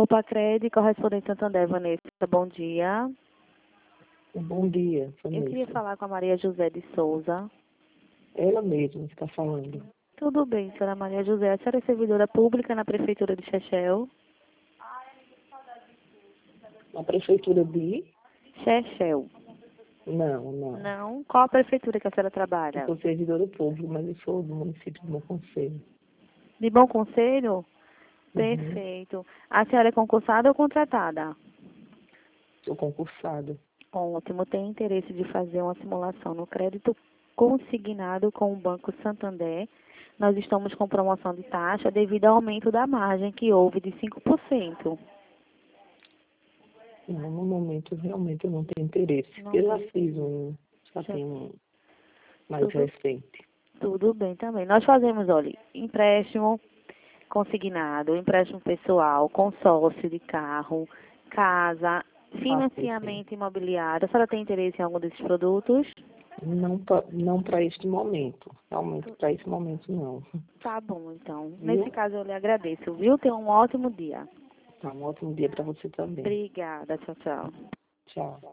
Copacred, correspondente Santander, Vanessa. Bom dia. Bom dia, Eu Vanessa. queria falar com a Maria José de Souza. Ela mesma está falando. Tudo bem, senhora Maria José. A senhora é servidora pública na Prefeitura de Chechel? Na prefeitura de... Chechel. Não. Não? Qual a prefeitura que a senhora Eu trabalha? sou servidora pública, mas eu sou do município de Bom Conselho. De Bom Conselho? Uhum. Perfeito. A senhora é concursada ou contratada? Sou concursada. Ótimo. Tem interesse de fazer uma simulação no crédito consignado com o Banco Santander. Nós estamos com promoção de taxa devido ao aumento da margem que houve de 5%. Não, no momento, realmente, eu não tenho interesse. Não Eu já tem. fiz um, já Já- tem um mais Tudo, recente. tudo bem também. Nós fazemos, olha, empréstimo consignado, empréstimo pessoal, consórcio de carro, casa, Sim. financiamento imobiliário. A senhora tem interesse em algum desses produtos? Não para este momento. Realmente, para esse momento, não. Tá bom, então. Nesse Viu? caso, eu lhe agradeço, viu? Tenha um ótimo dia. Tá, um ótimo dia para você também. Obrigada. Tchau, tchau. Tchau.